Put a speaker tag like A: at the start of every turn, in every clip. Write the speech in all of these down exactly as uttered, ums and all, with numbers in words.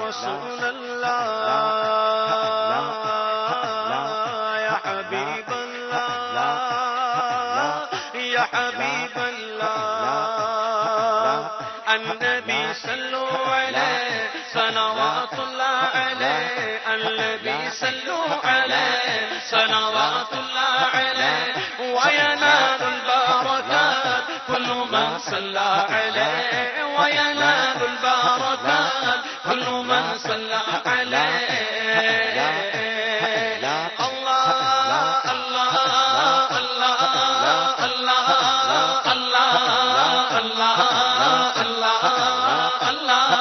A: رسول اللہ یا حبیب اللہ یا حبیب اللہ النبی صلو علیہ صلوات اللہ علیہ النبی صلو علیہ صلوات اللہ علیہ وینال البرکات كل من صلى عليه وينال البركات كل من صلى عليه الله الله الله الله الله الله الله الله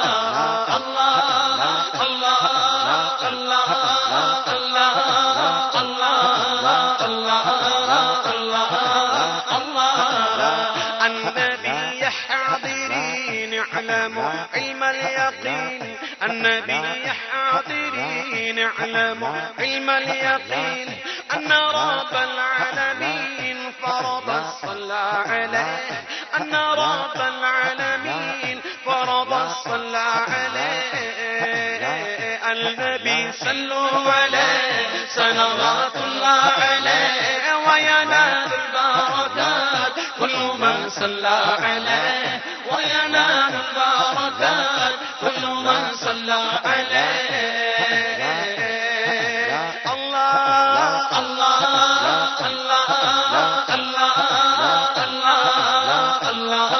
A: النبي حاضرين يعلم علم اليقين النبي حاضرين يعلم علم اليقين أن رب العالمين فرض الصلاة عليه أن رب العالمين فرض الصلاة عليه النبي صلوا عليه صلوات الله عليه وينال البركات كل من صلى عليه وينال البركات كل من صلى عليه الله الله الله الله الله الله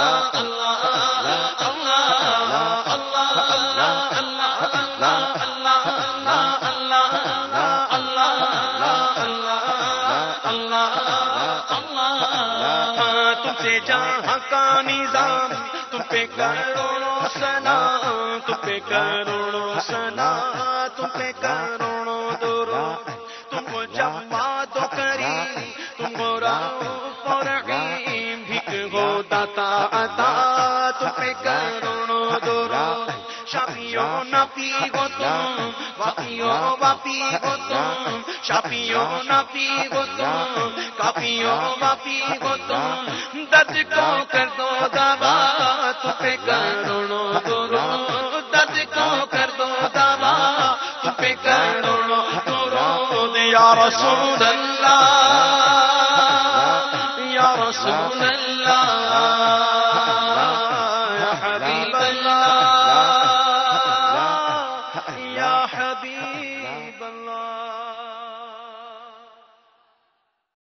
A: جہاں کا نظام تم پہ کروڑوں سنا تم پہ کروڑوں سنا تم پہ کروڑوں درود تم کو جماعت کری تم کو رؤوف رحیم بھیک ہو داتا عطا تم پہ کروڑوں درود شافیوں نبی ہو تم واقیوں واپی ہو تم شافیوں نبی ہو تم کافیوں واپی ہو تم درد کو کر دو دوا تم پہ کروڑوں درود درد کو کر دو دوا تم پہ کروڑوں درود یا رسول اللہ یا رسول اللہ